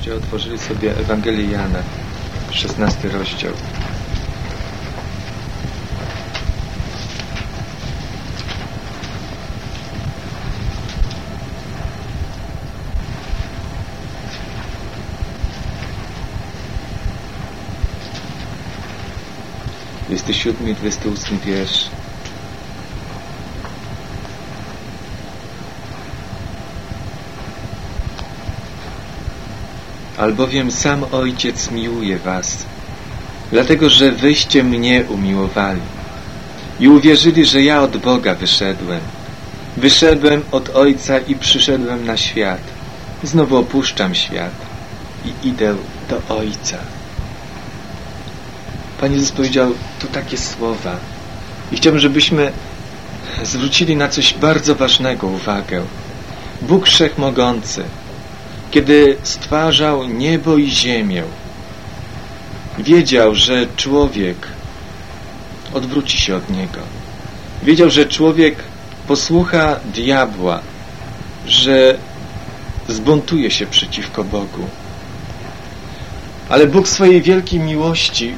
żebyście otworzyli sobie Ewangelię Jana, 16 rozdział. Jest 7 i 28 wiersz. Albowiem sam Ojciec miłuje was, dlatego że wyście mnie umiłowali i uwierzyli, że ja od Boga wyszedłem. Wyszedłem od Ojca i przyszedłem na świat. Znowu opuszczam świat i idę do Ojca. Pan Jezus powiedział tu takie słowa. I chciałbym, żebyśmy zwrócili na coś bardzo ważnego uwagę. Bóg Wszechmogący, kiedy stwarzał niebo i ziemię, wiedział, że człowiek odwróci się od Niego. Wiedział, że człowiek posłucha diabła, że zbuntuje się przeciwko Bogu. Ale Bóg swojej wielkiej miłości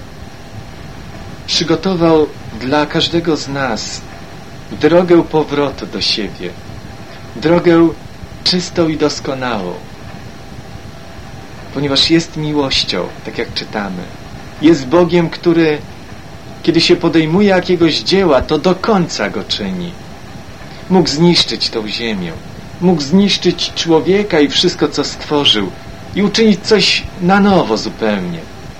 przygotował dla każdego z nas drogę powrotu do siebie, drogę czystą i doskonałą, ponieważ jest miłością, tak jak czytamy. Jest Bogiem, który, kiedy się podejmuje jakiegoś dzieła, to do końca go czyni. Mógł zniszczyć tą ziemię, mógł zniszczyć człowieka i wszystko, co stworzył i uczynić coś na nowo zupełnie.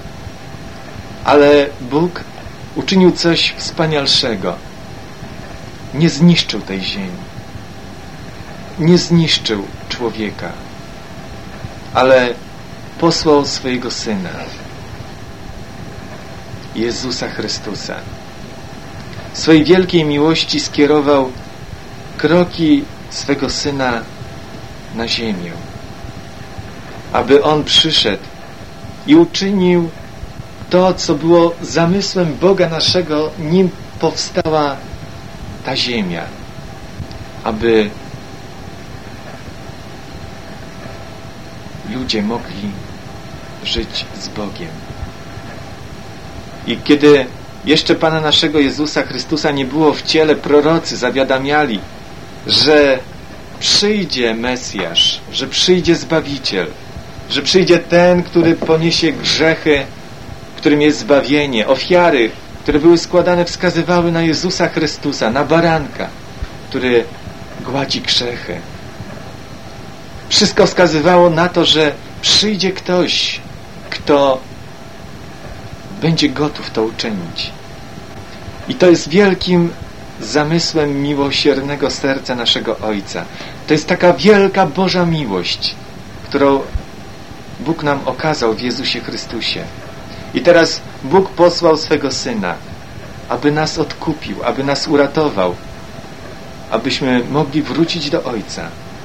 Ale Bóg uczynił coś wspanialszego. Nie zniszczył tej ziemi. Nie zniszczył człowieka, ale posłał swojego Syna, Jezusa Chrystusa. W swojej wielkiej miłości skierował kroki swego Syna na ziemię, aby On przyszedł i uczynił to, co było zamysłem Boga naszego, nim powstała ta ziemia, aby ludzie mogli żyć z Bogiem. I kiedy jeszcze Pana naszego Jezusa Chrystusa nie było w ciele, prorocy zawiadamiali, że przyjdzie Mesjasz, że przyjdzie Zbawiciel, że przyjdzie ten, który poniesie grzechy, którym jest zbawienie. Ofiary, które były składane, wskazywały na Jezusa Chrystusa, na baranka, który gładzi grzechy. Wszystko wskazywało na to, że przyjdzie ktoś, kto będzie gotów to uczynić. I to jest wielkim zamysłem miłosiernego serca naszego Ojca. To jest taka wielka Boża miłość, którą Bóg nam okazał w Jezusie Chrystusie. I teraz Bóg posłał swego Syna, aby nas odkupił, aby nas uratował, abyśmy mogli wrócić do Ojca.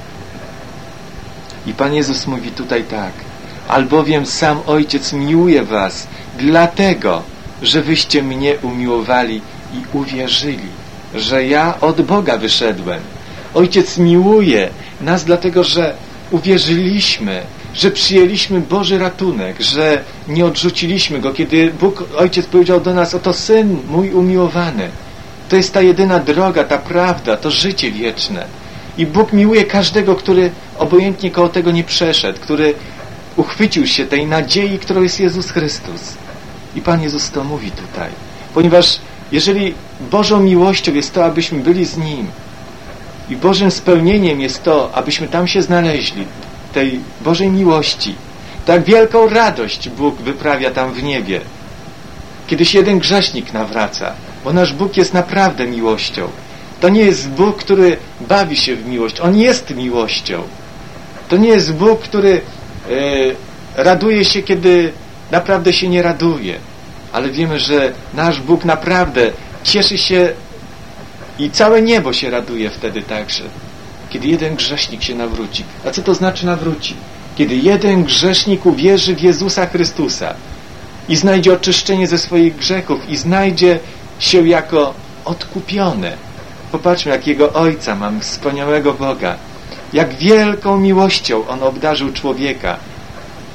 I Pan Jezus mówi tutaj tak: albowiem sam Ojciec miłuje was, dlatego, że wyście mnie umiłowali i uwierzyli, że ja od Boga wyszedłem. Ojciec miłuje nas dlatego, że uwierzyliśmy, że przyjęliśmy Boży ratunek, że nie odrzuciliśmy Go. Kiedy Bóg, Ojciec powiedział do nas: oto Syn mój umiłowany. To jest ta jedyna droga, ta prawda, to życie wieczne. I Bóg miłuje każdego, który obojętnie koło tego nie przeszedł, który uchwycił się tej nadziei, którą jest Jezus Chrystus. I Pan Jezus to mówi tutaj. Ponieważ jeżeli Bożą miłością jest to, abyśmy byli z Nim, i Bożym spełnieniem jest to, abyśmy tam się znaleźli, tej Bożej miłości, tak wielką radość Bóg wyprawia tam w niebie, kiedy się jeden grzesznik nawraca, bo nasz Bóg jest naprawdę miłością. To nie jest Bóg, który bawi się w miłość. On jest miłością. To nie jest Bóg, który raduje się, kiedy naprawdę się nie raduje. Ale wiemy, że nasz Bóg naprawdę cieszy się i całe niebo się raduje wtedy także, kiedy jeden grzesznik się nawróci. A co to znaczy nawróci? Kiedy jeden grzesznik uwierzy w Jezusa Chrystusa i znajdzie oczyszczenie ze swoich grzechów i znajdzie się jako odkupiony. Popatrzmy, jakiego Ojca mamy, wspaniałego Boga. Jak wielką miłością On obdarzył człowieka.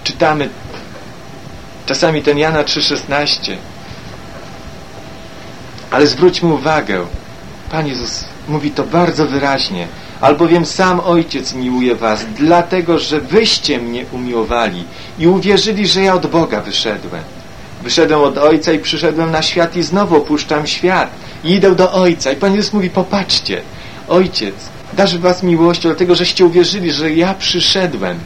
czytamy czasami ten Jana 3,16. Ale zwróćmy uwagę, Pan Jezus mówi to bardzo wyraźnie. Albowiem sam Ojciec miłuje was, dlatego, że wyście mnie umiłowali i uwierzyli, że ja od Boga wyszedłem. Wyszedłem od Ojca i przyszedłem na świat i znowu opuszczam świat i idę do Ojca. I Pan Jezus mówi, popatrzcie, Ojciec darzy was miłością, dlatego, żeście uwierzyli, że ja przyszedłem,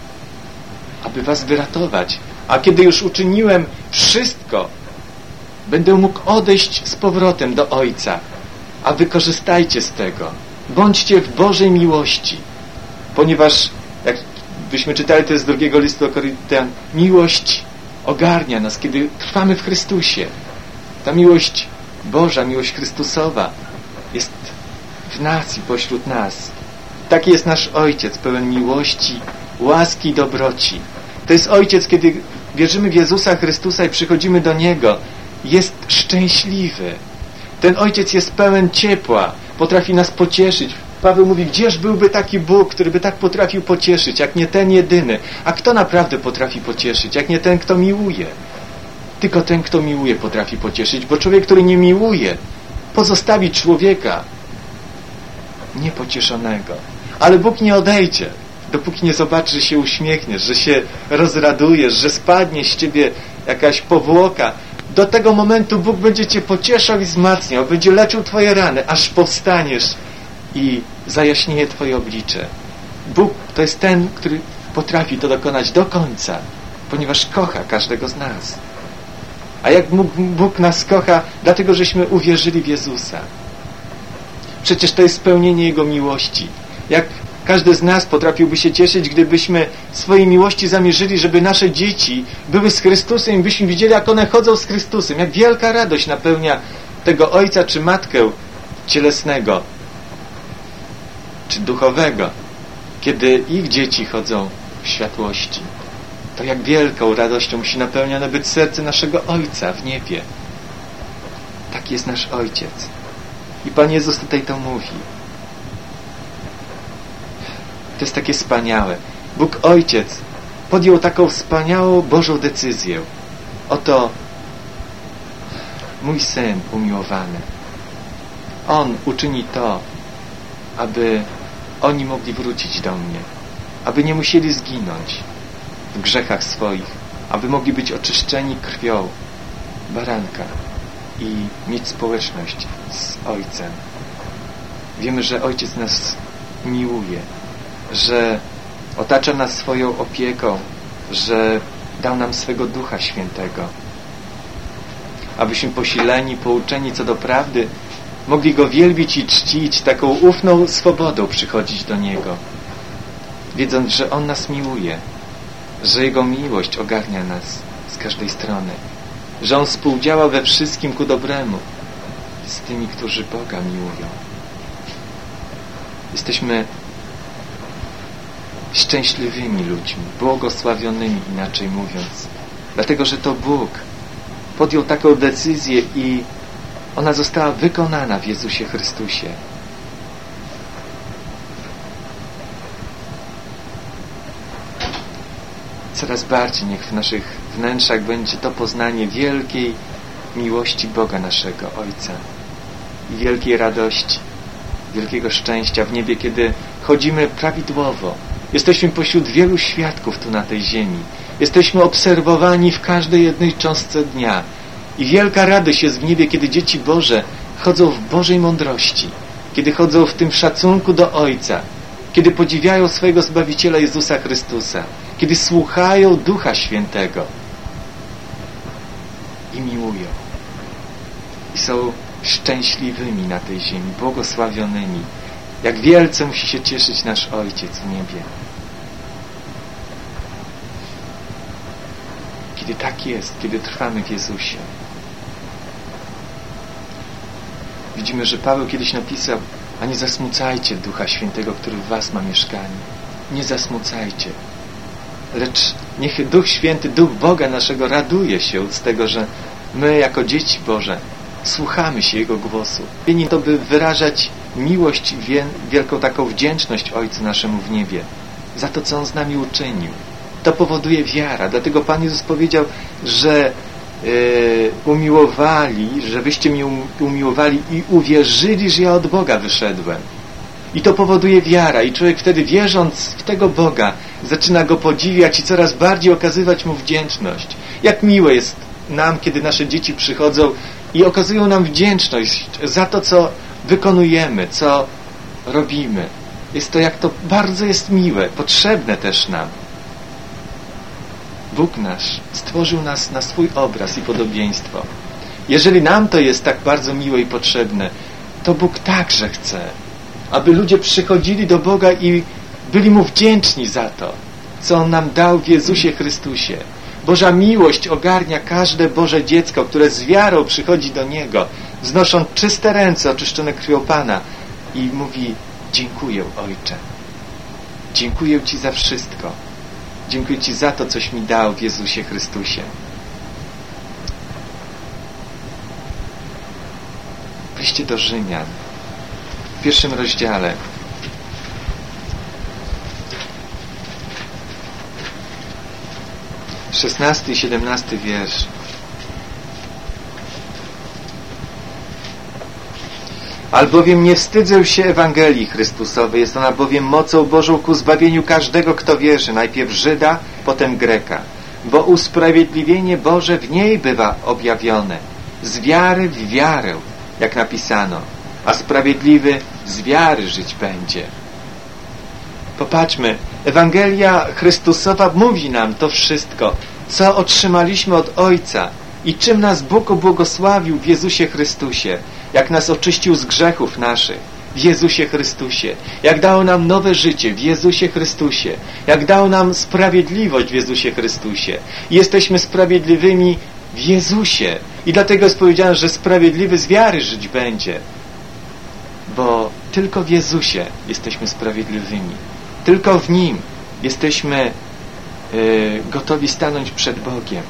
aby was wyratować. A kiedy już uczyniłem wszystko, będę mógł odejść z powrotem do Ojca. A wy korzystajcie z tego. Bądźcie w Bożej miłości. Ponieważ, jak byśmy czytali to z 2 listu do Koryntian, miłość ogarnia nas, kiedy trwamy w Chrystusie. Ta miłość Boża, miłość Chrystusowa jest w nas i pośród nas. Taki jest nasz Ojciec, pełen miłości, łaski i dobroci. To jest Ojciec, kiedy wierzymy w Jezusa Chrystusa i przychodzimy do Niego. Jest szczęśliwy. Ten Ojciec jest pełen ciepła, potrafi nas pocieszyć. Paweł mówi, gdzież byłby taki Bóg, który by tak potrafił pocieszyć, jak nie ten jedyny. A kto naprawdę potrafi pocieszyć, jak nie ten, kto miłuje? Tylko ten, kto miłuje, potrafi pocieszyć, bo człowiek, który nie miłuje, pozostawi człowieka niepocieszonego. Ale Bóg nie odejdzie, dopóki nie zobaczy, że się uśmiechniesz, że się rozradujesz, że spadnie z ciebie jakaś powłoka. Do tego momentu Bóg będzie cię pocieszał i wzmacniał, będzie leczył twoje rany, aż powstaniesz i zajaśnieje twoje oblicze. Bóg to jest ten, który potrafi to dokonać do końca, ponieważ kocha każdego z nas. A jak Bóg nas kocha? Dlatego, żeśmy uwierzyli w Jezusa. Przecież to jest spełnienie Jego miłości. Jak każdy z nas potrafiłby się cieszyć, gdybyśmy swojej miłości zamierzyli, żeby nasze dzieci były z Chrystusem i byśmy widzieli, jak one chodzą z Chrystusem. Jak wielka radość napełnia tego ojca czy matkę cielesnego czy duchowego, kiedy ich dzieci chodzą w światłości. To jak wielką radością musi napełnione być serce naszego Ojca w niebie. Taki jest nasz Ojciec. I Pan Jezus tutaj to mówi. To jest takie wspaniałe. Bóg Ojciec podjął taką wspaniałą Bożą decyzję. Oto mój Syn umiłowany. On uczyni to, aby oni mogli wrócić do mnie. Aby nie musieli zginąć w grzechach swoich. Aby mogli być oczyszczeni krwią baranka i mieć społeczność z Ojcem. Wiemy, że Ojciec nas miłuje, że otacza nas swoją opieką, że dał nam swego Ducha Świętego, abyśmy posileni, pouczeni co do prawdy mogli Go wielbić i czcić, taką ufną swobodą przychodzić do Niego, wiedząc, że On nas miłuje, że Jego miłość ogarnia nas z każdej strony, że On współdziała we wszystkim ku dobremu z tymi, którzy Boga miłują. Jesteśmy szczęśliwymi ludźmi, błogosławionymi, inaczej mówiąc, dlatego, że to Bóg podjął taką decyzję i ona została wykonana w Jezusie Chrystusie. Coraz bardziej niech w naszych wnętrzach będzie to poznanie wielkiej miłości Boga naszego Ojca i wielkiej radości, wielkiego szczęścia w niebie, kiedy chodzimy prawidłowo. Jesteśmy pośród wielu świadków tu na tej ziemi. Jesteśmy obserwowani w każdej jednej cząstce dnia. I wielka radość jest w niebie, kiedy dzieci Boże chodzą w Bożej mądrości, kiedy chodzą w tym szacunku do Ojca, kiedy podziwiają swojego Zbawiciela Jezusa Chrystusa, kiedy słuchają Ducha Świętego i miłują. I są szczęśliwymi na tej ziemi, błogosławionymi. Jak wielce musi się cieszyć nasz Ojciec w niebie. Kiedy tak jest, kiedy trwamy w Jezusie. Widzimy, że Paweł kiedyś napisał: a nie zasmucajcie Ducha Świętego, który w was ma mieszkanie. Nie zasmucajcie. Lecz niech Duch Święty, Duch Boga naszego raduje się z tego, że my jako dzieci Boże słuchamy się Jego głosu. I to by wyrażać miłość i wielką taką wdzięczność Ojcu naszemu w niebie za to, co On z nami uczynił. To powoduje wiara. Dlatego Pan Jezus powiedział, że że wyście mnie umiłowali i uwierzyli, że ja od Boga wyszedłem. I to powoduje wiara. I człowiek wtedy, wierząc w tego Boga, zaczyna Go podziwiać i coraz bardziej okazywać Mu wdzięczność. Jak miłe jest nam, kiedy nasze dzieci przychodzą i okazują nam wdzięczność za to, co wykonujemy, co robimy. Jest to, jak to bardzo jest miłe, potrzebne też nam. Bóg nasz stworzył nas na swój obraz i podobieństwo. Jeżeli nam to jest tak bardzo miłe i potrzebne, to Bóg także chce, aby ludzie przychodzili do Boga i byli Mu wdzięczni za to, co On nam dał w Jezusie Chrystusie. Boża miłość ogarnia każde Boże dziecko, które z wiarą przychodzi do Niego, wznosząc czyste ręce oczyszczone krwią Pana i mówi: dziękuję, Ojcze. Dziękuję Ci za wszystko. Dziękuję Ci za to, coś mi dał w Jezusie Chrystusie. W liście do Rzymian, w 1 rozdziale, XVI i 17 wiersz. Albowiem nie wstydzę się Ewangelii Chrystusowej, jest ona bowiem mocą Bożą ku zbawieniu każdego, kto wierzy, najpierw Żyda, potem Greka. Bo usprawiedliwienie Boże w niej bywa objawione, z wiary w wiarę, jak napisano, a sprawiedliwy z wiary żyć będzie. Popatrzmy, Ewangelia Chrystusowa mówi nam to wszystko, co otrzymaliśmy od Ojca i czym nas Bóg ubłogosławił w Jezusie Chrystusie, jak nas oczyścił z grzechów naszych w Jezusie Chrystusie, jak dał nam nowe życie w Jezusie Chrystusie, jak dał nam sprawiedliwość w Jezusie Chrystusie. Jesteśmy sprawiedliwymi w Jezusie i dlatego jest powiedziane, że sprawiedliwy z wiary żyć będzie, bo tylko w Jezusie jesteśmy sprawiedliwymi. Tylko w Nim jesteśmy gotowi stanąć przed Bogiem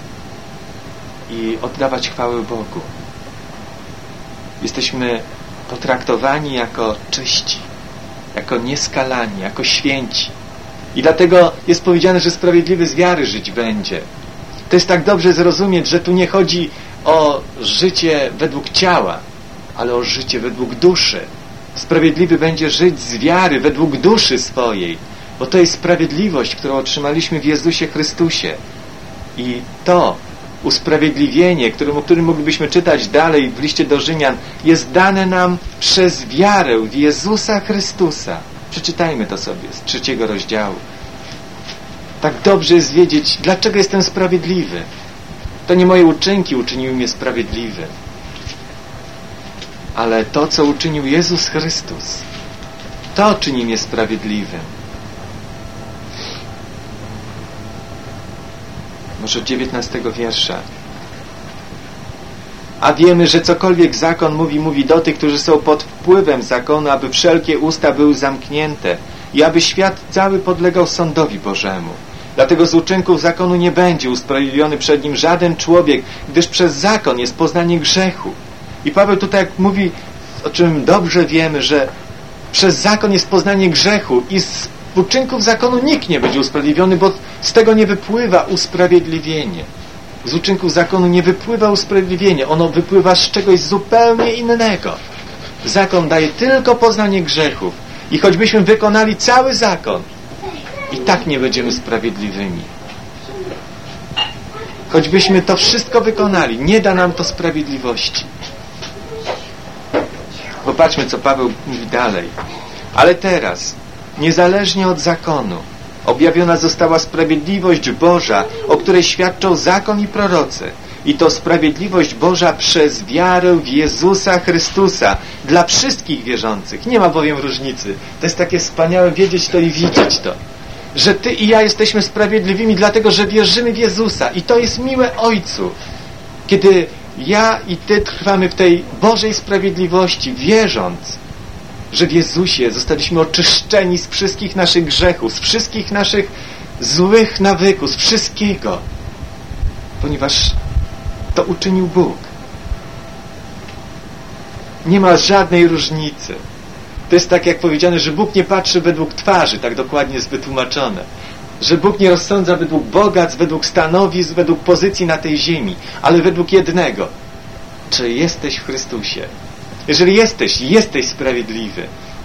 i oddawać chwałę Bogu. Jesteśmy potraktowani jako czyści, jako nieskalani, jako święci. I dlatego jest powiedziane, że sprawiedliwy z wiary żyć będzie. To jest tak dobrze zrozumieć, że tu nie chodzi o życie według ciała, ale o życie według duszy. Sprawiedliwy będzie żyć z wiary według duszy swojej, bo to jest sprawiedliwość, którą otrzymaliśmy w Jezusie Chrystusie. I to usprawiedliwienie, którym moglibyśmy czytać dalej w liście do Rzymian, jest dane nam przez wiarę w Jezusa Chrystusa. Przeczytajmy to sobie z 3 rozdziału. Tak dobrze jest wiedzieć, dlaczego jestem sprawiedliwy. To nie moje uczynki uczyniły mnie sprawiedliwym, ale to, co uczynił Jezus Chrystus, to czyni mnie sprawiedliwym. Może od 19 wiersza. A wiemy, że cokolwiek zakon mówi do tych, którzy są pod wpływem zakonu, aby wszelkie usta były zamknięte i aby świat cały podlegał sądowi Bożemu. Dlatego z uczynków zakonu nie będzie usprawiedliwiony przed nim żaden człowiek, gdyż przez zakon jest poznanie grzechu. I Paweł tutaj mówi, o czym dobrze wiemy, że przez zakon jest poznanie grzechu i z uczynków zakonu nikt nie będzie usprawiedliwiony, bo z tego nie wypływa usprawiedliwienie. Z uczynków zakonu nie wypływa usprawiedliwienie. Ono wypływa z czegoś zupełnie innego. Zakon daje tylko poznanie grzechów. I choćbyśmy wykonali cały zakon, i tak nie będziemy sprawiedliwymi. Choćbyśmy to wszystko wykonali, nie da nam to sprawiedliwości. Popatrzmy, co Paweł mówi dalej. Ale teraz, niezależnie od zakonu, objawiona została sprawiedliwość Boża, o której świadczą zakon i prorocy. I to sprawiedliwość Boża przez wiarę w Jezusa Chrystusa dla wszystkich wierzących. Nie ma bowiem różnicy. To jest takie wspaniałe wiedzieć to i widzieć to. Że Ty i ja jesteśmy sprawiedliwymi dlatego, że wierzymy w Jezusa. I to jest miłe Ojcu. Kiedy ja i Ty trwamy w tej Bożej sprawiedliwości, wierząc, że w Jezusie zostaliśmy oczyszczeni z wszystkich naszych grzechów, z wszystkich naszych złych nawyków, z wszystkiego. Ponieważ to uczynił Bóg. Nie ma żadnej różnicy. To jest tak, jak powiedziane, że Bóg nie patrzy według twarzy, tak dokładnie jest wytłumaczone. że Bóg nie rozsądza według bogactw, według stanowisk, według pozycji na tej ziemi, ale według jednego. Czy jesteś w Chrystusie? Jeżeli jesteś sprawiedliwy.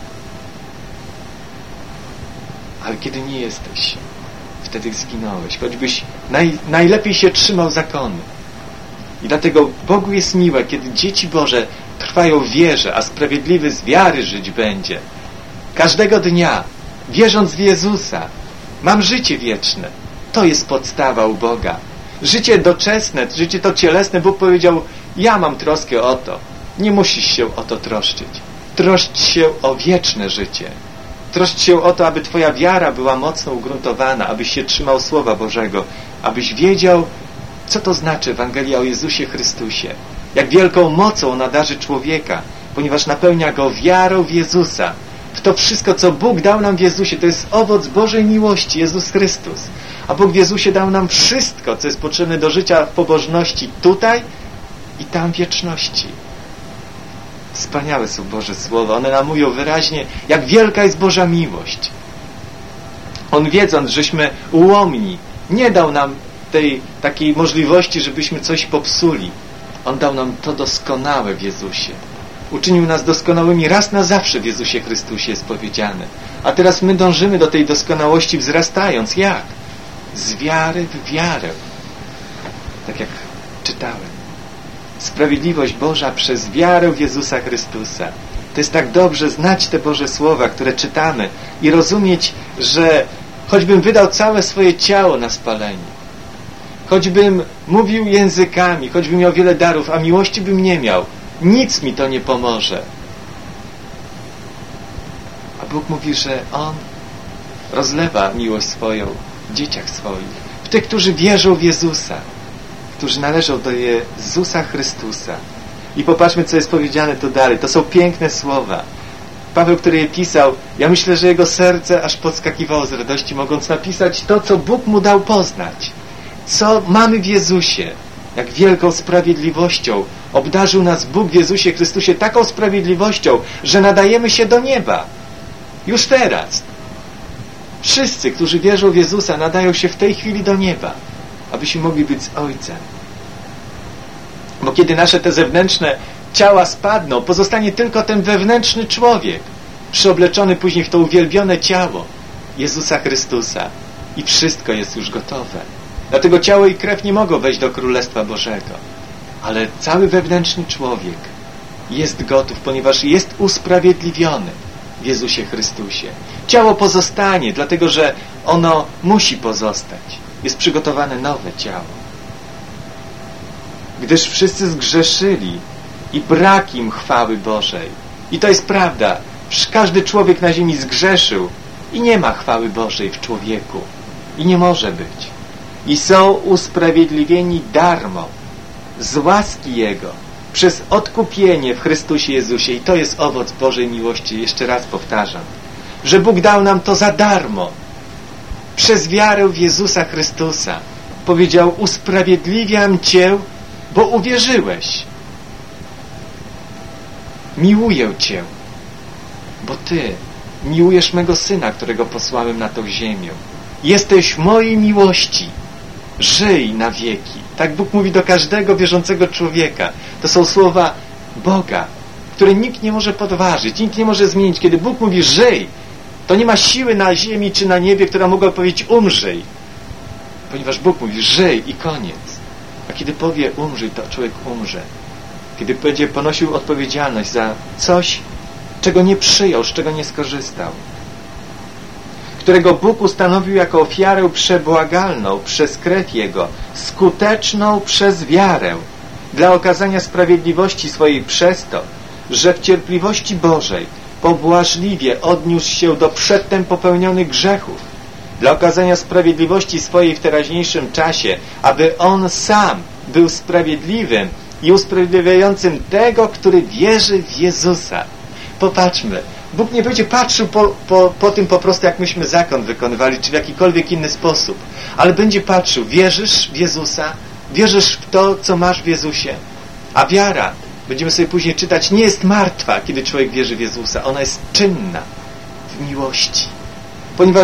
Ale kiedy nie jesteś, wtedy zginąłeś, choćbyś najlepiej się trzymał zakonu. I dlatego Bogu jest miłe, kiedy dzieci Boże trwają w wierze, a sprawiedliwy z wiary żyć będzie. Każdego dnia, wierząc w Jezusa, mam życie wieczne. To jest podstawa u Boga. Życie doczesne, życie to cielesne, Bóg powiedział, ja mam troskę o to. Nie musisz się o to troszczyć. Troszcz się o wieczne życie. Troszcz się o to, aby twoja wiara była mocno ugruntowana, abyś się trzymał Słowa Bożego, abyś wiedział, co to znaczy Ewangelia o Jezusie Chrystusie. Jak wielką mocą ona darzy człowieka, ponieważ napełnia go wiarą w Jezusa. W to wszystko, co Bóg dał nam w Jezusie, to jest owoc Bożej miłości, Jezus Chrystus. A Bóg w Jezusie dał nam wszystko, co jest potrzebne do życia w pobożności tutaj i tam w wieczności. Wspaniałe są Boże Słowa. One nam mówią wyraźnie, jak wielka jest Boża miłość. On, wiedząc, żeśmy ułomni, nie dał nam tej takiej możliwości, żebyśmy coś popsuli. On dał nam to doskonałe w Jezusie. Uczynił nas doskonałymi raz na zawsze w Jezusie Chrystusie, jest powiedziane. A teraz my dążymy do tej doskonałości wzrastając. Jak? Z wiary w wiarę. Tak jak czytałem. Sprawiedliwość Boża przez wiarę w Jezusa Chrystusa. To jest tak dobrze znać te Boże Słowa, które czytamy i rozumieć, że choćbym wydał całe swoje ciało na spalenie, choćbym mówił językami, choćbym miał wiele darów, a miłości bym nie miał, nic mi to nie pomoże. A Bóg mówi, że On rozlewa miłość swoją w dzieciach swoich, w tych, którzy wierzą w Jezusa, którzy należą do Jezusa Chrystusa. I popatrzmy, co jest powiedziane tu dalej. To są piękne słowa. Paweł, który je pisał, ja myślę, że jego serce aż podskakiwało z radości, mogąc napisać to, co Bóg mu dał poznać. Co mamy w Jezusie. Jak wielką sprawiedliwością obdarzył nas Bóg w Jezusie Chrystusie taką sprawiedliwością, że nadajemy się do nieba. Już teraz. Wszyscy, którzy wierzą w Jezusa, nadają się w tej chwili do nieba, abyśmy mogli być z Ojcem. Bo kiedy nasze te zewnętrzne ciała spadną, pozostanie tylko ten wewnętrzny człowiek, przyobleczony później w to uwielbione ciało Jezusa Chrystusa. I wszystko jest już gotowe. Dlatego ciało i krew nie mogą wejść do Królestwa Bożego. Ale cały wewnętrzny człowiek jest gotów, ponieważ jest usprawiedliwiony w Jezusie Chrystusie. Ciało pozostanie, dlatego że ono musi pozostać. Jest przygotowane nowe ciało. Gdyż wszyscy zgrzeszyli i brak im chwały Bożej. I to jest prawda. Każdy człowiek na ziemi zgrzeszył i nie ma chwały Bożej w człowieku. I nie może być. I są usprawiedliwieni darmo, z łaski Jego, przez odkupienie w Chrystusie Jezusie. I to jest owoc Bożej miłości. Jeszcze raz powtarzam, że Bóg dał nam to za darmo. Przez wiarę w Jezusa Chrystusa. Powiedział, usprawiedliwiam Cię, bo uwierzyłeś. Miłuję Cię, bo Ty miłujesz mego Syna, którego posłałem na tą ziemię. Jesteś w mojej miłości. Żyj na wieki. Tak Bóg mówi do każdego wierzącego człowieka. To są słowa Boga, które nikt nie może podważyć, nikt nie może zmienić. Kiedy Bóg mówi żyj, to nie ma siły na ziemi czy na niebie, która mogła powiedzieć umrzyj. Ponieważ Bóg mówi żyj i koniec. A kiedy powie umrzyj, to człowiek umrze. Kiedy będzie ponosił odpowiedzialność za coś, czego nie przyjął, z czego nie skorzystał. Którego Bóg ustanowił jako ofiarę przebłagalną przez krew Jego, skuteczną przez wiarę, dla okazania sprawiedliwości swojej przez to, że w cierpliwości Bożej pobłażliwie odniósł się do przedtem popełnionych grzechów, dla okazania sprawiedliwości swojej w teraźniejszym czasie, aby On sam był sprawiedliwym i usprawiedliwiającym tego, który wierzy w Jezusa. Popatrzmy, Bóg nie będzie patrzył po tym po prostu, jak myśmy zakon wykonywali, czy w jakikolwiek inny sposób, ale będzie patrzył, wierzysz w Jezusa, wierzysz w to, co masz w Jezusie, a wiara, będziemy sobie później czytać, nie jest martwa, kiedy człowiek wierzy w Jezusa, ona jest czynna w miłości, ponieważ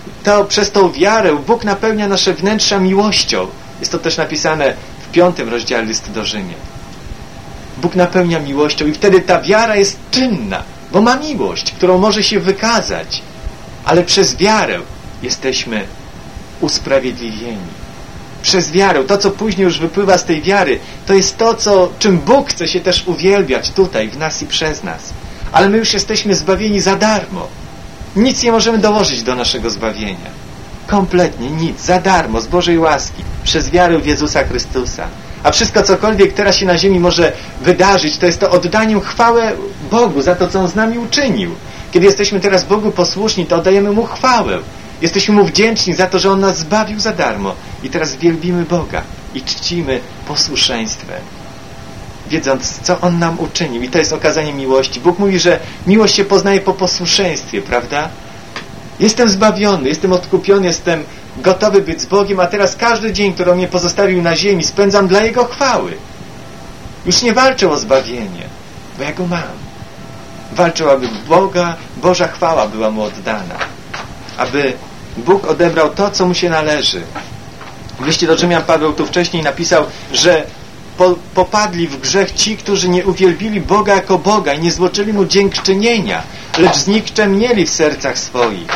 to przez tą wiarę Bóg napełnia nasze wnętrza miłością. Jest to też napisane w 5 rozdziale listu do Rzymian. Bóg napełnia miłością i wtedy ta wiara jest czynna, bo ma miłość, którą może się wykazać. Ale przez wiarę jesteśmy usprawiedliwieni. Przez wiarę, to co później już wypływa z tej wiary, to jest to, czym Bóg chce się też uwielbiać tutaj, w nas i przez nas. Ale my już jesteśmy zbawieni za darmo. Nic nie możemy dołożyć do naszego zbawienia. Kompletnie nic, za darmo, z Bożej łaski, przez wiarę w Jezusa Chrystusa. A wszystko, cokolwiek teraz się na ziemi może wydarzyć, to jest to oddaniem chwałę Bogu za to, co On z nami uczynił. Kiedy jesteśmy teraz Bogu posłuszni, to oddajemy Mu chwałę. Jesteśmy Mu wdzięczni za to, że On nas zbawił za darmo. I teraz wielbimy Boga i czcimy posłuszeństwem, wiedząc, co On nam uczynił. I to jest okazanie miłości. Bóg mówi, że miłość się poznaje po posłuszeństwie, prawda? Jestem zbawiony, jestem odkupiony, jestem gotowy być z Bogiem, a teraz każdy dzień, który On mnie pozostawił na ziemi, spędzam dla Jego chwały. Już nie walczę o zbawienie, bo ja Go mam. Walczę, aby Boża chwała była Mu oddana. Aby Bóg odebrał to, co Mu się należy. W liście do Rzymian Paweł tu wcześniej napisał, że popadli w grzech ci, którzy nie uwielbili Boga jako Boga i nie złożyli Mu dziękczynienia, lecz znikczemnieli w sercach swoich,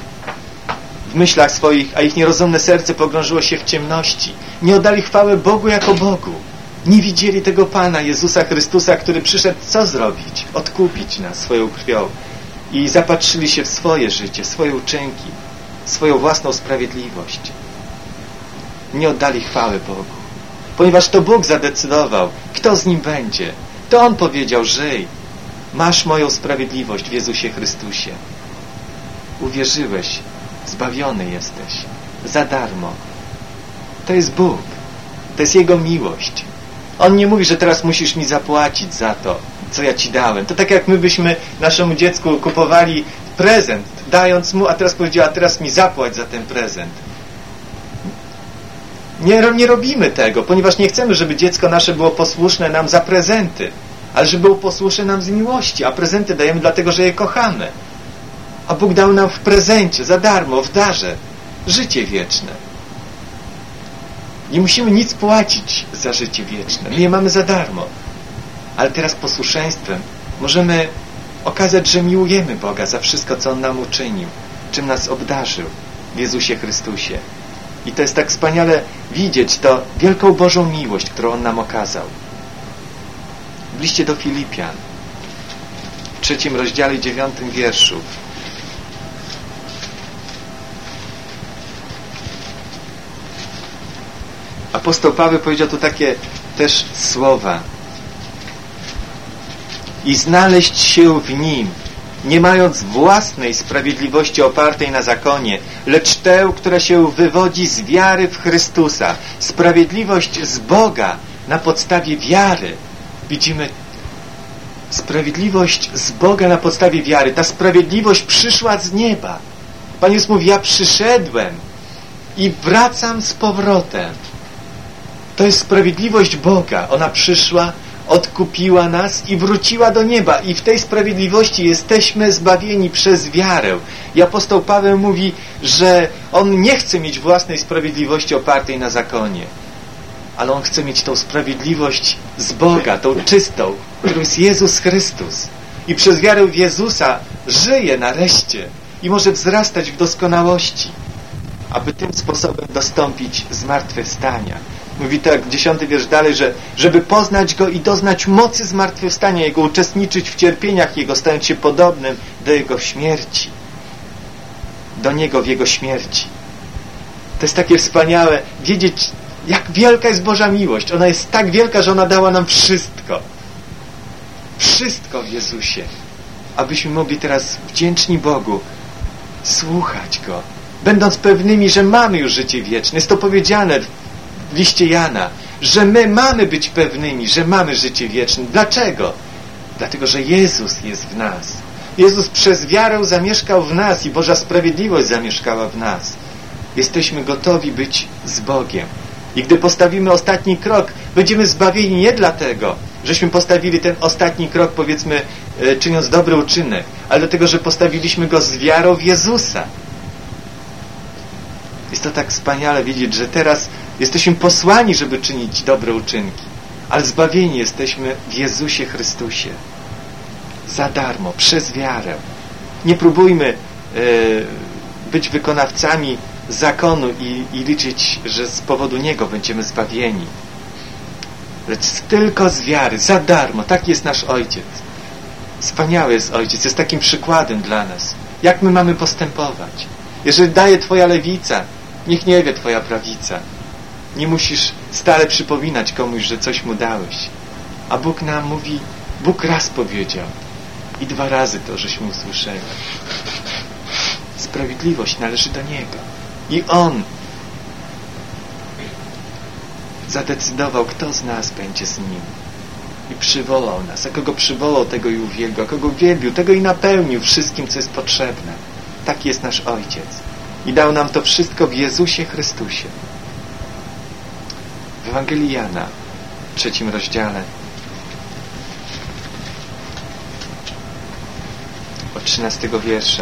w myślach swoich, a ich nierozumne serce pogrążyło się w ciemności. Nie oddali chwały Bogu jako Bogu. Nie widzieli tego Pana Jezusa Chrystusa, który przyszedł co zrobić? Odkupić nas swoją krwią. I zapatrzyli się w swoje życie, swoje uczynki, swoją własną sprawiedliwość. Nie oddali chwały Bogu. Ponieważ to Bóg zadecydował, kto z Nim będzie. To On powiedział, żyj. Masz moją sprawiedliwość w Jezusie Chrystusie. Uwierzyłeś, zbawiony jesteś. Za darmo. To jest Bóg. To jest Jego miłość. On nie mówi, że teraz musisz mi zapłacić za to, co ja Ci dałem. To tak jak my byśmy naszemu dziecku kupowali prezent, dając mu, a teraz powiedział, a teraz mi zapłać za ten prezent. Nie robimy tego, ponieważ nie chcemy, żeby dziecko nasze było posłuszne nam za prezenty, ale żeby było posłuszne nam z miłości, a prezenty dajemy dlatego, że je kochamy. A Bóg dał nam w prezencie, za darmo, w darze, życie wieczne. Nie musimy nic płacić za życie wieczne. My je mamy za darmo. Ale teraz posłuszeństwem możemy okazać, że miłujemy Boga za wszystko, co On nam uczynił, czym nas obdarzył w Jezusie Chrystusie. I to jest tak wspaniale widzieć to wielką Bożą miłość, którą On nam okazał. W liście do Filipian, w 3 rozdziale 9 wierszu. Apostoł Paweł powiedział tu takie też słowa. I znaleźć się w Nim, nie mając własnej sprawiedliwości opartej na zakonie, lecz tę, która się wywodzi z wiary w Chrystusa. Sprawiedliwość z Boga na podstawie wiary. Widzimy sprawiedliwość z Boga na podstawie wiary. Ta sprawiedliwość przyszła z nieba. Pan Jezus mówi, ja przyszedłem i wracam z powrotem. To jest sprawiedliwość Boga. Ona przyszła, odkupiła nas i wróciła do nieba. I w tej sprawiedliwości jesteśmy zbawieni przez wiarę. I apostoł Paweł mówi, że on nie chce mieć własnej sprawiedliwości opartej na zakonie. Ale on chce mieć tą sprawiedliwość z Boga, tą czystą, którą jest Jezus Chrystus. I przez wiarę w Jezusa żyje nareszcie i może wzrastać w doskonałości, aby tym sposobem dostąpić zmartwychwstania. Mówi tak, 10 wiersz dalej, że żeby poznać Go i doznać mocy zmartwychwstania Jego, uczestniczyć w cierpieniach Jego, stając się podobnym do Jego śmierci. Do Niego w Jego śmierci. To jest takie wspaniałe wiedzieć, jak wielka jest Boża miłość. Ona jest tak wielka, że ona dała nam wszystko. Wszystko w Jezusie. Abyśmy mogli teraz wdzięczni Bogu słuchać Go, będąc pewnymi, że mamy już życie wieczne. Jest to powiedziane w liście Jana, że my mamy być pewnymi, że mamy życie wieczne. Dlaczego? Dlatego, że Jezus jest w nas. Jezus przez wiarę zamieszkał w nas i Boża sprawiedliwość zamieszkała w nas. Jesteśmy gotowi być z Bogiem. I gdy postawimy ostatni krok, będziemy zbawieni nie dlatego, żeśmy postawili ten ostatni krok, powiedzmy, czyniąc dobry uczynek, ale dlatego, że postawiliśmy go z wiarą w Jezusa. to tak wspaniale wiedzieć, że teraz jesteśmy posłani, żeby czynić dobre uczynki, ale zbawieni jesteśmy w Jezusie Chrystusie. Za darmo, przez wiarę. Nie próbujmy być wykonawcami zakonu i liczyć, że z powodu Niego będziemy zbawieni. Lecz tylko z wiary, za darmo. Taki jest nasz Ojciec. Wspaniały jest Ojciec, jest takim przykładem dla nas. Jak my mamy postępować? Jeżeli daje Twoja lewica, niech nie wie Twoja prawica. Nie musisz stale przypominać komuś, że coś mu dałeś. A Bóg nam mówi, Bóg raz powiedział i 2 razy to, żeśmy usłyszeli. Sprawiedliwość należy do Niego. I On zadecydował, kto z nas będzie z Nim. I przywołał nas. A kogo przywołał, tego i uwielbił. A kogo uwielbił, tego i napełnił wszystkim, co jest potrzebne. Taki jest nasz Ojciec. I dał nam to wszystko w Jezusie Chrystusie. W Ewangelii Jana, w 3 rozdziale, od 13 wiersza.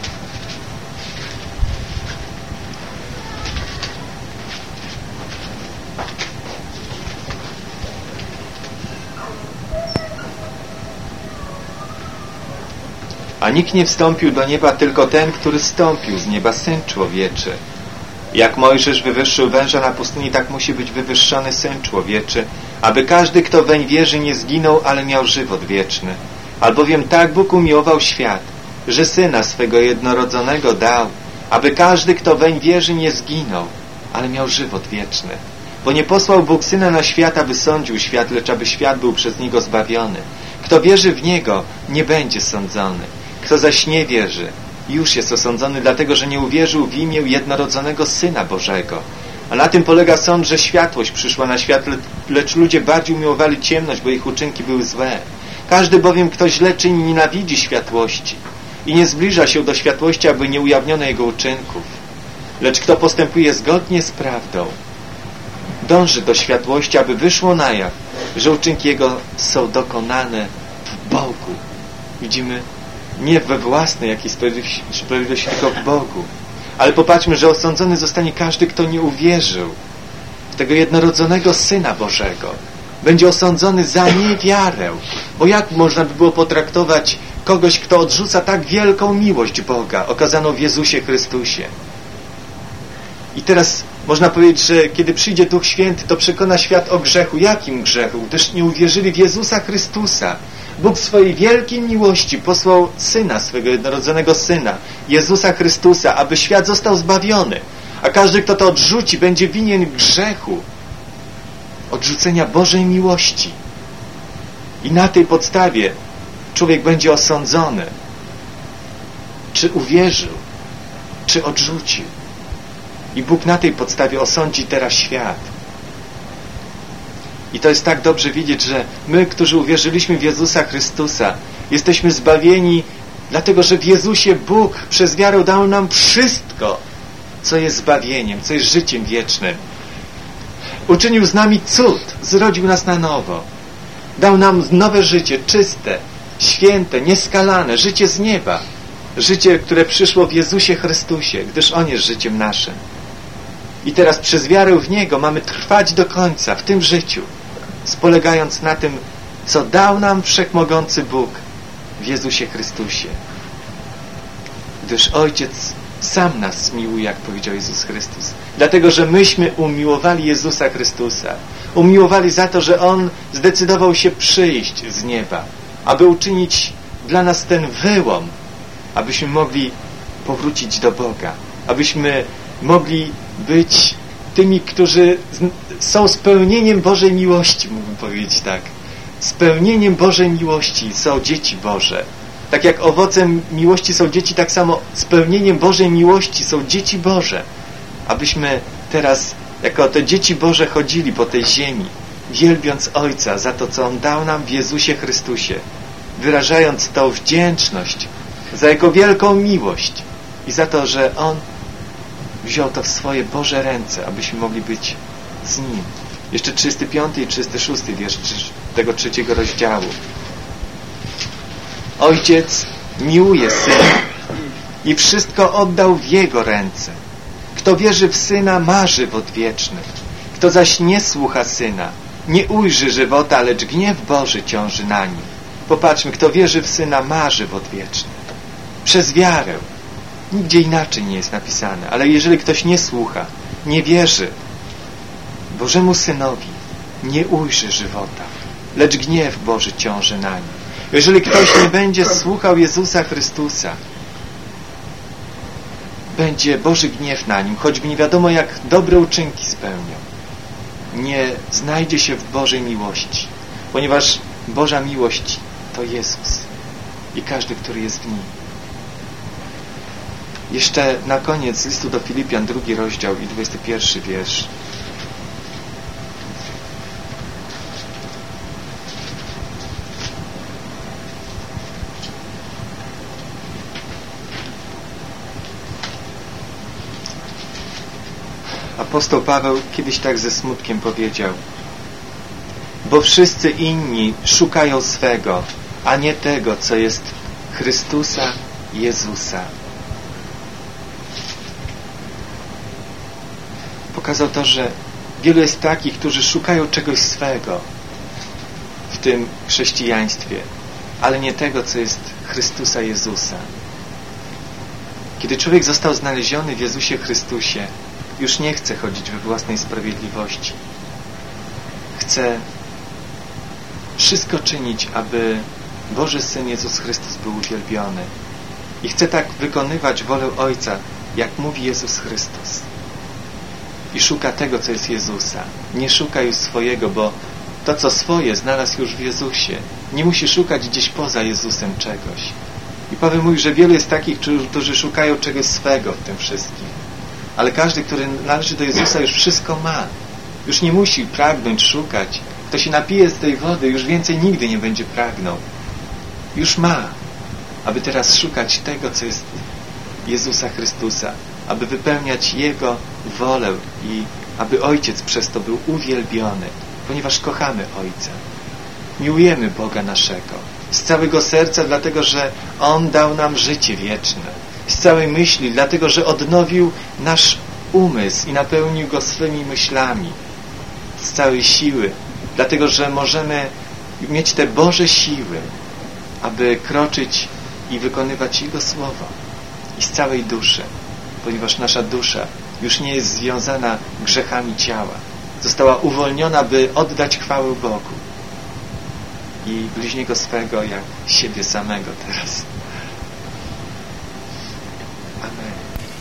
A nikt nie wstąpił do nieba, tylko ten, który zstąpił z nieba, Syn Człowieczy. Jak Mojżesz wywyższył węża na pustyni, tak musi być wywyższony Syn Człowieczy, aby każdy, kto weń wierzy, nie zginął, ale miał żywot wieczny. Albowiem tak Bóg umiłował świat, że Syna swego jednorodzonego dał, aby każdy, kto weń wierzy, nie zginął, ale miał żywot wieczny. Bo nie posłał Bóg Syna na świat, aby sądził świat, lecz aby świat był przez Niego zbawiony. Kto wierzy w Niego, nie będzie sądzony. Kto zaś nie wierzy, już jest osądzony, dlatego że nie uwierzył w imię jednorodzonego Syna Bożego. A na tym polega sąd, że światłość przyszła na świat, lecz ludzie bardziej umiłowali ciemność, bo ich uczynki były złe. Każdy bowiem, kto źle czyni, nienawidzi światłości i nie zbliża się do światłości, aby nie ujawniono jego uczynków. Lecz kto postępuje zgodnie z prawdą, dąży do światłości, aby wyszło na jaw, że uczynki jego są dokonane w Bogu. Widzimy, nie we własnej jakiejś sprawiedliwości, tylko w Bogu. Ale popatrzmy, że osądzony zostanie każdy, kto nie uwierzył w tego jednorodzonego Syna Bożego. Będzie osądzony za niewiarę. Bo jak można by było potraktować kogoś, kto odrzuca tak wielką miłość Boga, okazaną w Jezusie Chrystusie? I teraz można powiedzieć, że kiedy przyjdzie Duch Święty, to przekona świat o grzechu. Jakim grzechu? Gdyż nie uwierzyli w Jezusa Chrystusa. Bóg w swojej wielkiej miłości posłał Syna, swego jednorodzonego Syna, Jezusa Chrystusa, aby świat został zbawiony. A każdy, kto to odrzuci, będzie winien grzechu, odrzucenia Bożej miłości. I na tej podstawie człowiek będzie osądzony, czy uwierzył, czy odrzucił. I Bóg na tej podstawie osądzi teraz świat. I to jest tak dobrze widzieć, że my, którzy uwierzyliśmy w Jezusa Chrystusa, jesteśmy zbawieni, dlatego że w Jezusie Bóg przez wiarę dał nam wszystko, co jest zbawieniem, co jest życiem wiecznym. Uczynił z nami cud, zrodził nas na nowo. Dał nam nowe życie, czyste, święte, nieskalane, życie z nieba. Życie, które przyszło w Jezusie Chrystusie, gdyż On jest życiem naszym. I teraz przez wiarę w Niego mamy trwać do końca w tym życiu, spolegając na tym, co dał nam Wszechmogący Bóg w Jezusie Chrystusie. Gdyż Ojciec sam nas miłuje, jak powiedział Jezus Chrystus. Dlatego, że myśmy umiłowali Jezusa Chrystusa. Umiłowali za to, że On zdecydował się przyjść z nieba, aby uczynić dla nas ten wyłom, abyśmy mogli powrócić do Boga, abyśmy mogli być tymi, którzy są spełnieniem Bożej miłości, mógłbym powiedzieć tak. Spełnieniem Bożej miłości są dzieci Boże. Tak jak owocem miłości są dzieci, tak samo spełnieniem Bożej miłości są dzieci Boże. Abyśmy teraz jako te dzieci Boże chodzili po tej ziemi, wielbiąc Ojca za to, co On dał nam w Jezusie Chrystusie, wyrażając tą wdzięczność za Jego wielką miłość i za to, że On wziął to w swoje Boże ręce, abyśmy mogli być z Nim. Jeszcze 35 i 36 wiersz tego 3 rozdziału. Ojciec miłuje Syna i wszystko oddał w Jego ręce. Kto wierzy w Syna, ma żywot wieczny. Kto zaś nie słucha Syna, nie ujrzy żywota, lecz gniew Boży ciąży na nim. Popatrzmy, kto wierzy w Syna, ma żywot wieczny. Przez wiarę. Nigdzie inaczej nie jest napisane. Ale jeżeli ktoś nie słucha, nie wierzy Bożemu Synowi, nie ujrzy żywota, lecz gniew Boży ciąży na nim. Jeżeli ktoś nie będzie słuchał Jezusa Chrystusa, będzie Boży gniew na nim, choćby nie wiadomo jak dobre uczynki spełniał. Nie znajdzie się w Bożej miłości, ponieważ Boża miłość to Jezus i każdy, który jest w Nim. Jeszcze na koniec listu do Filipian, 2 rozdział i 21 wiersz. Apostoł Paweł kiedyś tak ze smutkiem powiedział: bo wszyscy inni szukają swego, a nie tego, co jest Chrystusa Jezusa. Pokazał to, że wielu jest takich, którzy szukają czegoś swego w tym chrześcijaństwie, ale nie tego, co jest Chrystusa Jezusa. Kiedy człowiek został znaleziony w Jezusie Chrystusie, już nie chce chodzić we własnej sprawiedliwości. Chce wszystko czynić, aby Boży Syn Jezus Chrystus był uwielbiony. I chce tak wykonywać wolę Ojca, jak mówi Jezus Chrystus. I szuka tego, co jest Jezusa. Nie szuka już swojego, bo to, co swoje, znalazł już w Jezusie. Nie musi szukać gdzieś poza Jezusem czegoś. I Paweł mówi, że wielu jest takich, którzy szukają czegoś swego w tym wszystkim. Ale każdy, który należy do Jezusa, już wszystko ma. Już nie musi pragnąć, szukać. Kto się napije z tej wody, już więcej nigdy nie będzie pragnął. Już ma, aby teraz szukać tego, co jest Jezusa Chrystusa, aby wypełniać Jego wolę i aby Ojciec przez to był uwielbiony, ponieważ kochamy Ojca. Miłujemy Boga naszego z całego serca, dlatego że On dał nam życie wieczne. Z całej myśli, dlatego że odnowił nasz umysł i napełnił go swymi myślami. Z całej siły, dlatego że możemy mieć te Boże siły, aby kroczyć i wykonywać Jego słowo. I z całej duszy, ponieważ nasza dusza już nie jest związana grzechami ciała. Została uwolniona, by oddać chwałę Bogu i bliźniego swego jak siebie samego teraz. Amen.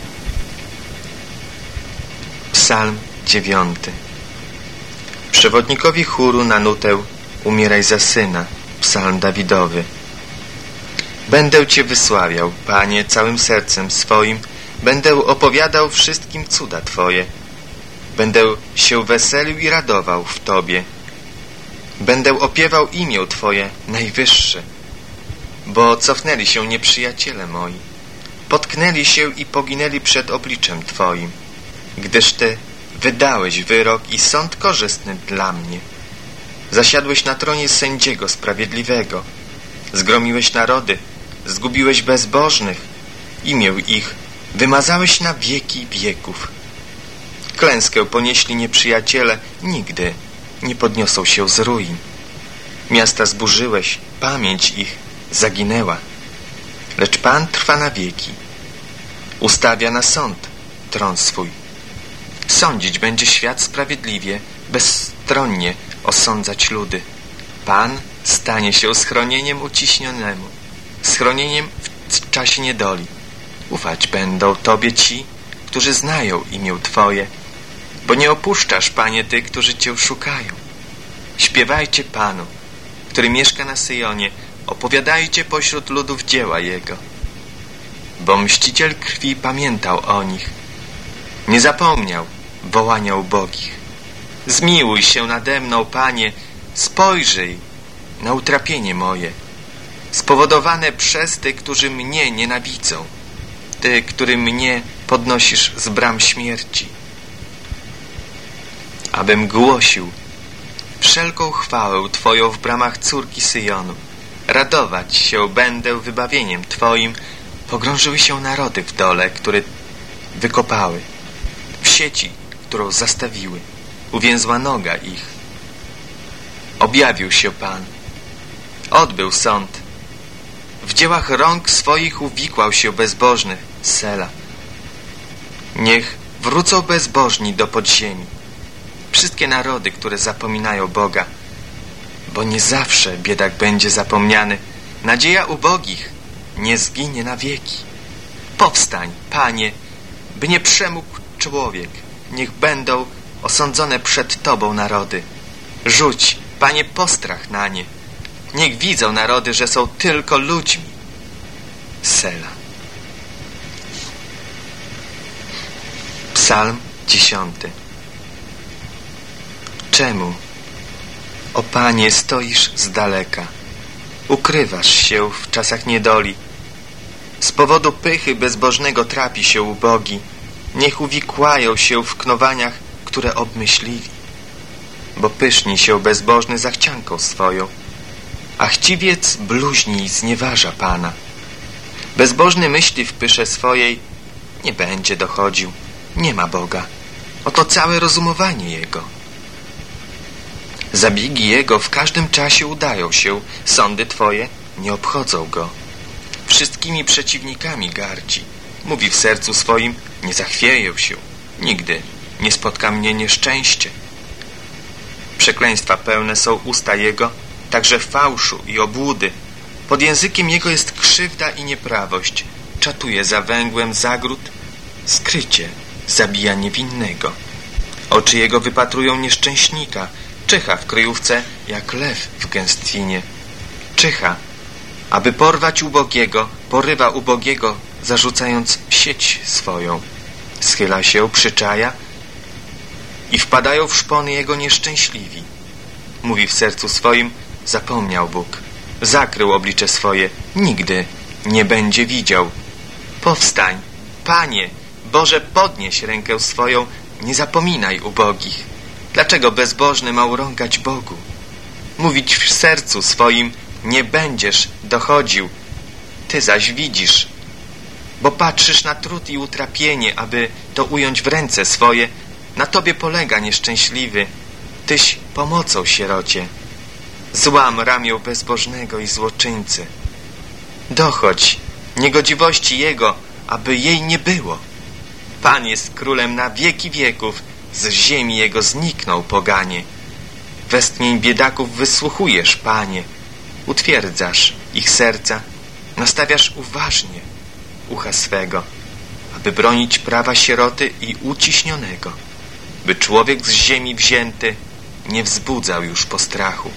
Psalm 9. Przewodnikowi chóru na nutę Umieraj za syna, psalm Dawidowy. Będę Cię wysławiał, Panie, całym sercem swoim, będę opowiadał wszystkim cuda Twoje. Będę się weselił i radował w Tobie. Będę opiewał imię Twoje najwyższe, bo cofnęli się nieprzyjaciele moi. Potknęli się i poginęli przed obliczem Twoim, gdyż Ty wydałeś wyrok i sąd korzystny dla mnie. Zasiadłeś na tronie sędziego sprawiedliwego. Zgromiłeś narody, zgubiłeś bezbożnych, imię ich wymazałeś na wieki wieków. Klęskę ponieśli nieprzyjaciele, nigdy nie podniosą się z ruin. Miasta zburzyłeś, pamięć ich zaginęła. Lecz Pan trwa na wieki. Ustawia na sąd tron swój. Sądzić będzie świat sprawiedliwie, bezstronnie osądzać ludy. Pan stanie się schronieniem uciśnionemu, schronieniem w czasie niedoli. Ufać będą Tobie ci, którzy znają imię Twoje, bo nie opuszczasz, Panie, tych, którzy Cię szukają. Śpiewajcie Panu, który mieszka na Syjonie, opowiadajcie pośród ludów dzieła Jego. Bo mściciel krwi pamiętał o nich, nie zapomniał wołania ubogich. Zmiłuj się nade mną, Panie, spojrzyj na utrapienie moje, spowodowane przez tych, którzy mnie nienawidzą, Ty, który mnie podnosisz z bram śmierci. Abym głosił wszelką chwałę Twoją w bramach córki Syjonu. Radować się będę wybawieniem Twoim. Pogrążyły się narody w dole, które wykopały. sieci, którą zastawiły. Uwięzła noga ich. Objawił się Pan. Odbył sąd. W dziełach rąk swoich uwikłał się bezbożny. Sela. Niech wrócą bezbożni do podziemi. Wszystkie narody, które zapominają Boga. Bo nie zawsze biedak będzie zapomniany. Nadzieja ubogich nie zginie na wieki. Powstań, Panie, by nie przemógł człowiek. Niech będą osądzone przed Tobą narody. Rzuć, Panie, postrach na nie. Niech widzą narody, że są tylko ludźmi. Sela. Psalm 10. Czemu, o Panie, stoisz z daleka? Ukrywasz się w czasach niedoli. Z powodu pychy bezbożnego trapi się ubogi. Niech uwikłają się w knowaniach, które obmyślili. Bo pyszni się bezbożny zachcianką swoją, a chciwiec bluźni i znieważa Pana. Bezbożny myśli w pysze swojej, nie będzie dochodził, nie ma Boga. Oto całe rozumowanie Jego. Zabiegi Jego w każdym czasie udają się, sądy Twoje nie obchodzą Go. Wszystkimi przeciwnikami gardzi. Mówi w sercu swoim, nie zachwieję się, nigdy nie spotka mnie nieszczęście. Przekleństwa pełne są usta Jego, także fałszu i obłudy. Pod językiem Jego jest krzywda i nieprawość. Czatuje za węgłem zagród, skrycie zabija niewinnego. Oczy Jego wypatrują nieszczęśnika, czyha w kryjówce jak lew w gęstwinie. Czyha, aby porwać ubogiego, porywa ubogiego, zarzucając sieć swoją. Schyla się, przyczaja i wpadają w szpony Jego nieszczęśliwi. Mówi w sercu swoim, zapomniał Bóg. Zakrył oblicze swoje, nigdy nie będzie widział. Powstań, Panie, Boże, podnieś rękę swoją, nie zapominaj ubogich. Dlaczego bezbożny ma urągać Bogu? Mówić w sercu swoim, nie będziesz dochodził. Ty zaś widzisz, bo patrzysz na trud i utrapienie, aby to ująć w ręce swoje. Na Tobie polega nieszczęśliwy. Tyś pomocą sierocie. Złam ramię bezbożnego i złoczyńcy. Dochodź niegodziwości jego, aby jej nie było. Pan jest królem na wieki wieków, z ziemi jego zniknął poganie. Westchnień biedaków wysłuchujesz, Panie. Utwierdzasz ich serca, nastawiasz uważnie ucha swego, aby bronić prawa sieroty i uciśnionego, by człowiek z ziemi wzięty nie wzbudzał już postrachu.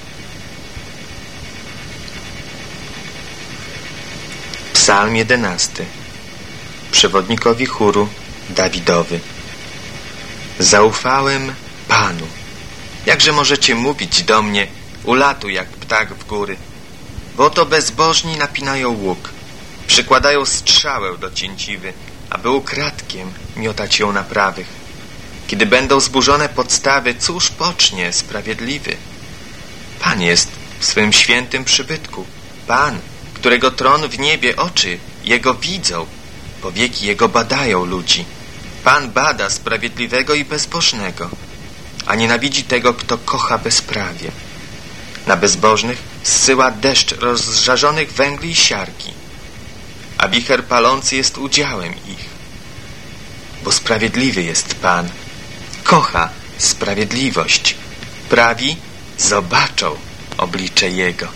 Psalm 11. Przewodnikowi chóru Dawidowy. Zaufałem Panu. Jakże możecie mówić do mnie, ulatuj jak ptak w góry? Bo to bezbożni napinają łuk, przykładają strzałę do cięciwy, aby ukradkiem miotać ją na prawych. Kiedy będą zburzone podstawy, cóż pocznie sprawiedliwy? Pan jest w swym świętym przybytku. Pan, którego tron w niebie, oczy Jego widzą, powieki Jego badają ludzi. Pan bada sprawiedliwego i bezbożnego, a nienawidzi tego, kto kocha bezprawie. Na bezbożnych zsyła deszcz rozżarzonych węgli i siarki, a wicher palący jest udziałem ich. Bo sprawiedliwy jest Pan, kocha sprawiedliwość. Prawi zobaczą oblicze Jego.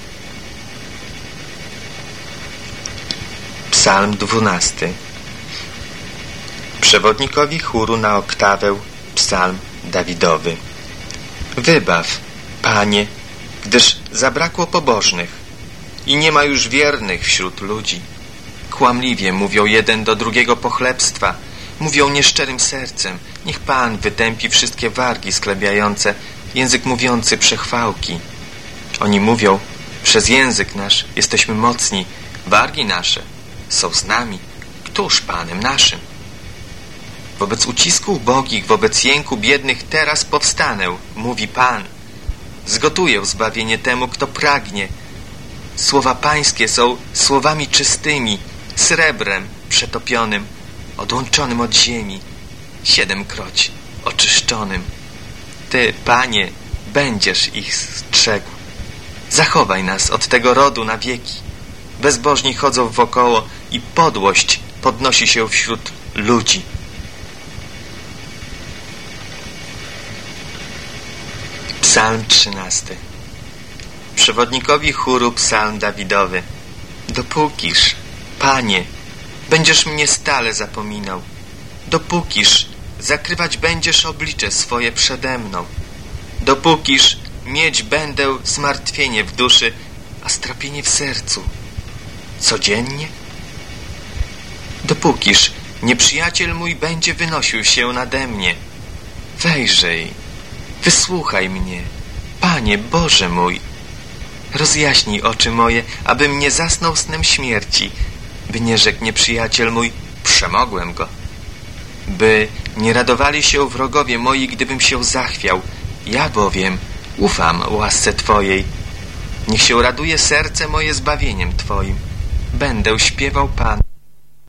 Psalm 12. Przewodnikowi chóru na oktawę psalm Dawidowy. Wybaw, Panie, gdyż zabrakło pobożnych i nie ma już wiernych wśród ludzi. Kłamliwie mówią jeden do drugiego pochlebstwa, mówią nieszczerym sercem. Niech Pan wytępi wszystkie wargi sklebiające, język mówiący przechwałki. Oni mówią, przez język nasz jesteśmy mocni, wargi nasze są z nami. Któż Panem naszym? Wobec ucisku ubogich, wobec jęku biednych teraz powstanę, mówi Pan. Zgotuję zbawienie temu, kto pragnie. Słowa Pańskie są słowami czystymi, srebrem przetopionym, odłączonym od ziemi. 7-kroć oczyszczonym. Ty, Panie, będziesz ich strzegł. Zachowaj nas od tego rodu na wieki. Bezbożni chodzą wokoło i podłość podnosi się wśród ludzi. Psalm 13. Przewodnikowi chóru psalm Dawidowy. Dopókiż, Panie, będziesz mnie stale zapominał, dopókiż zakrywać będziesz oblicze swoje przede mną, dopókiż mieć będę zmartwienie w duszy, a strapienie w sercu codziennie, dopókiż nieprzyjaciel mój będzie wynosił się nade mnie. Wejrzyj, wysłuchaj mnie, Panie Boże mój. Rozjaśnij oczy moje, abym nie zasnął snem śmierci, by nie rzekł nieprzyjaciel mój, przemogłem go. By nie radowali się wrogowie moi, gdybym się zachwiał. Ja bowiem ufam łasce Twojej. Niech się raduje serce moje zbawieniem Twoim. Będę śpiewał Panu.